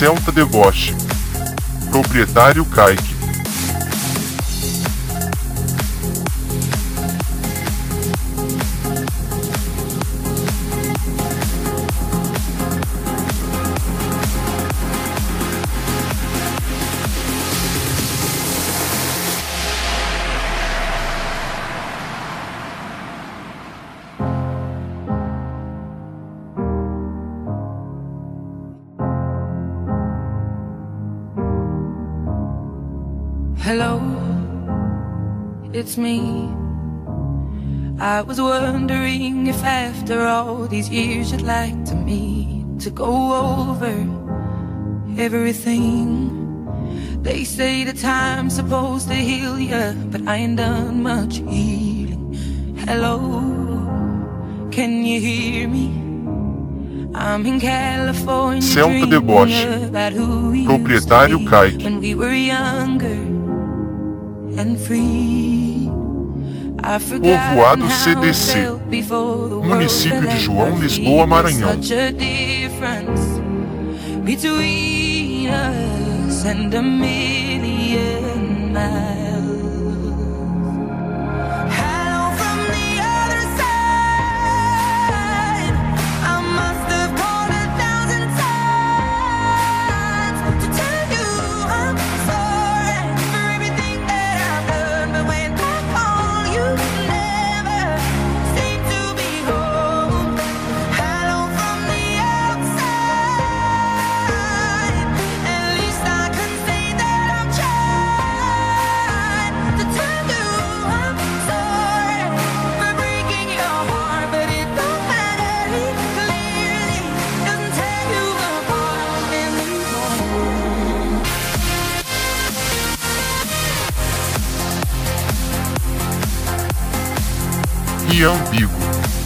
Celta Deboche. Proprietário Kaique. Hello, it's me. I was wondering if after all these years you'd like to meet to go over everything. They say the time's supposed to heal ya, but I ain't done much healing. Hello, can you hear me? I'm in California, Celta Deboche. Proprietário Kaique. When we were younger and free. Povoado CDC, município de João Lisboa, Maranhão. Between us and a million miles. Hello from the other side. I must have called 1,000 times to tell you I'm sorry for everything that I've done, but when I call you never seem to be home. Hello from the outside. At least I can say that I've tried to tell you I'm sorry for breaking your heart, but it don't matter. It clearly doesn't tear you apart anymore. Iambigo.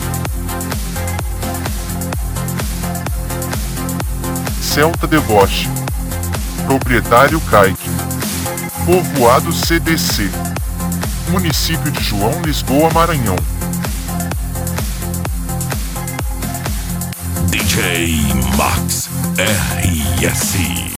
Celta Deboche. Proprietário Kaique. Povoado CDC, município de João Lisboa, Maranhão. DJ Max RS.